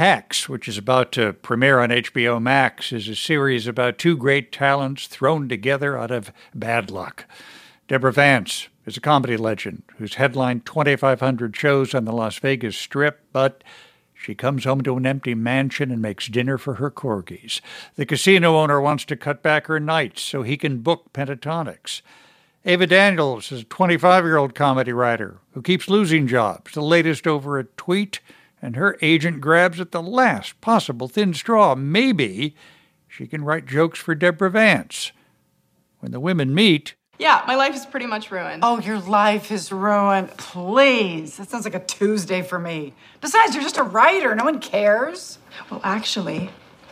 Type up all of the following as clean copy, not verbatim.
Hacks, which is about to premiere on HBO Max, is a series about two great talents thrown together out of bad luck. Deborah Vance is a comedy legend who's headlined 2,500 shows on the Las Vegas Strip, but she comes home to an empty mansion and makes dinner for her corgis. The casino owner wants to cut back her nights so he can book Pentatonix. Ava Daniels is a 25-year-old comedy writer who keeps losing jobs, the latest over a tweet, and her agent grabs at the last possible thin straw. Maybe she can write jokes for Deborah Vance. When the women meet... Yeah, my life is pretty much ruined. Oh, your life is ruined. Please. That sounds like a Tuesday for me. Besides, you're just a writer. No one cares. Well, actually,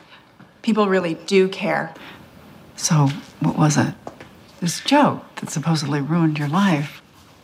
people really do care. So, what was it? This joke that supposedly ruined your life.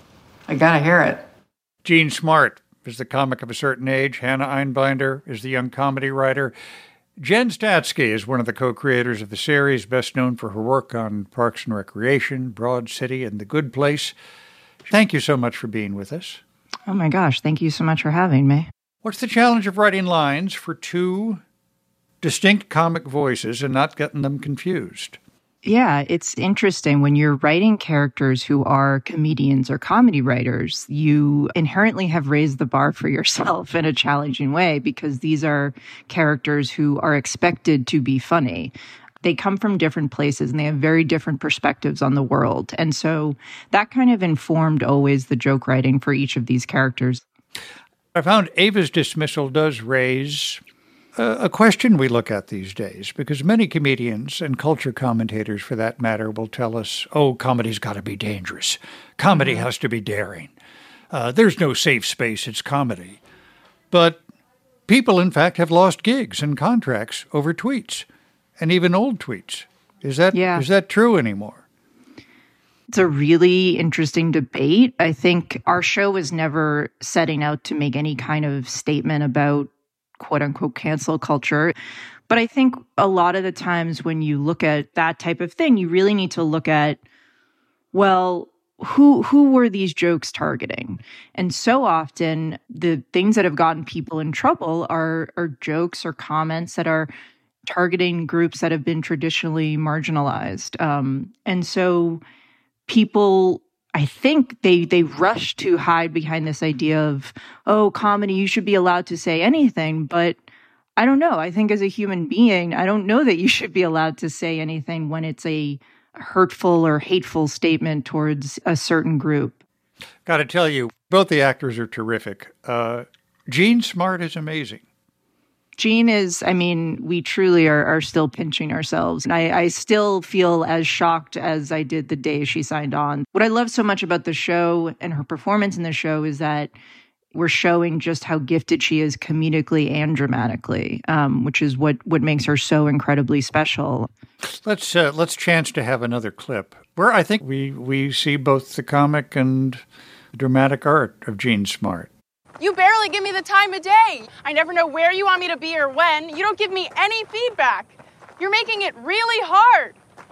I gotta hear it. Jean Smart is the comic of a certain age. Hannah Einbinder is the young comedy writer. Jen Statsky is one of the co-creators of the series, best known for her work on Parks and Recreation, Broad City, and The Good Place. Thank you so much for being with us. Oh my gosh, thank you so much for having me. What's the challenge of writing lines for two distinct comic voices and not getting them confused? Yeah, it's interesting. When you're writing characters who are comedians or comedy writers, you inherently have raised the bar for yourself in a challenging way because these are characters who are expected to be funny. They come from different places and they have very different perspectives on the world. And so that kind of informed always the joke writing for each of these characters. I found Ava's dismissal does raise a question we look at these days, because many comedians and culture commentators, for that matter, will tell us, oh, comedy's got to be dangerous. Comedy has to be daring. There's no safe space. It's comedy. But people, in fact, have lost gigs and contracts over tweets, and even old tweets. Is that true anymore? It's a really interesting debate. I think our show was never setting out to make any kind of statement about quote-unquote cancel culture. But I think a lot of the times when you look at that type of thing, you really need to look at, well, who were these jokes targeting? And so often, the things that have gotten people in trouble are jokes or comments that are targeting groups that have been traditionally marginalized. And so people, I think they rush to hide behind this idea of, oh, comedy, you should be allowed to say anything. But I don't know. I think as a human being, I don't know that you should be allowed to say anything when it's a hurtful or hateful statement towards a certain group. Got to tell you, both the actors are terrific. Jean Smart is amazing. Jean is, I mean, we truly are still pinching ourselves. And I still feel as shocked as I did the day she signed on. What I love so much about the show and her performance in the show is that we're showing just how gifted she is comedically and dramatically, which is what makes her so incredibly special. Let's chance to have another clip where I think we see both the comic and dramatic art of Jean Smart. You barely give me the time of day. I never know where you want me to be or when. You don't give me any feedback. You're making it really hard.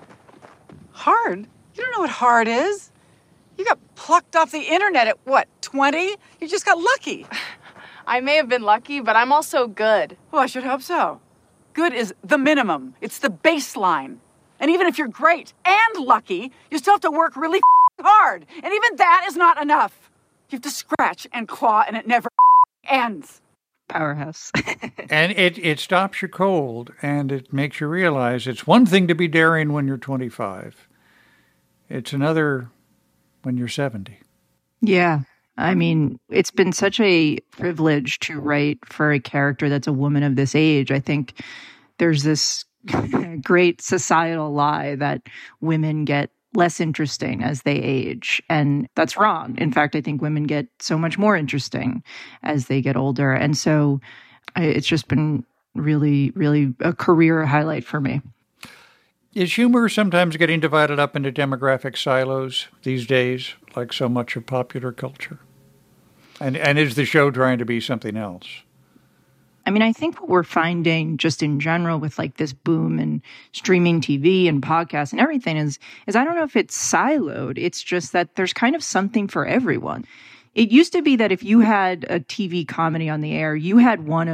Hard? You don't know what hard is. You got plucked off the internet at, what, 20? You just got lucky. I may have been lucky, but I'm also good. Well, I should hope so. Good is the minimum. It's the baseline. And even if you're great and lucky, you still have to work really hard. And even that is not enough. You have to scratch and claw, and it never ends. Powerhouse. And it stops you cold, and it makes you realize it's one thing to be daring when you're 25. It's another when you're 70. Yeah. I mean, it's been such a privilege to write for a character that's a woman of this age. I think there's this great societal lie that women get less interesting as they age. And that's wrong. In fact, I think women get so much more interesting as they get older. And so it's just been really, really a career highlight for me. Is humor sometimes getting divided up into demographic silos these days, like so much of popular culture? And is the show trying to be something else? I mean, I think what we're finding just in general with like this boom in streaming TV and podcasts and everything is I don't know if it's siloed. It's just that there's kind of something for everyone. It used to be that if you had a TV comedy on the air, you had one of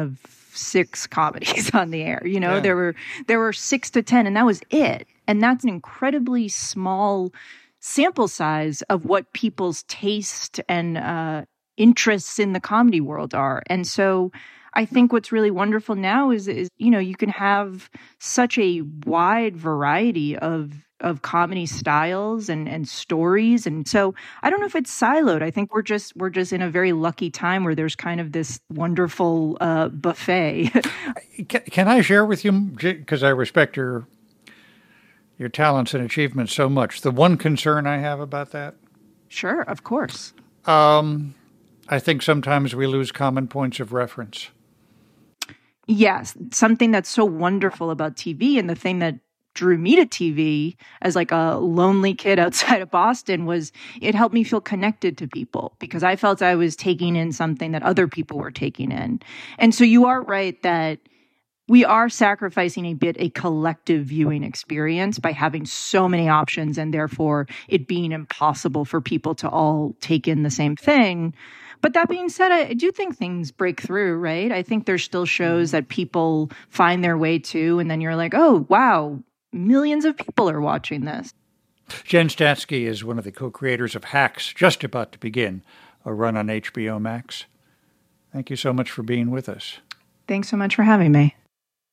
6 comedies on the air. Yeah. There were 6 to 10, and that was it. And that's an incredibly small sample size of what people's taste and interests in the comedy world are. And so I think what's really wonderful now is you can have such a wide variety of comedy styles and stories. And so I don't know if it's siloed. I think we're just in a very lucky time where there's kind of this wonderful buffet. Can I share with you, because I respect your talents and achievements so much, the one concern I have about that? Sure, of course. I think sometimes we lose common points of reference. Yes, something that's so wonderful about TV, and the thing that drew me to TV as like a lonely kid outside of Boston was it helped me feel connected to people because I felt I was taking in something that other people were taking in. And so you are right that we are sacrificing a collective viewing experience by having so many options and therefore it being impossible for people to all take in the same thing. But that being said, I do think things break through, right? I think there's still shows that people find their way to, and then you're like, oh, wow, millions of people are watching this. Jen Statsky is one of the co-creators of Hacks, just about to begin a run on HBO Max. Thank you so much for being with us. Thanks so much for having me.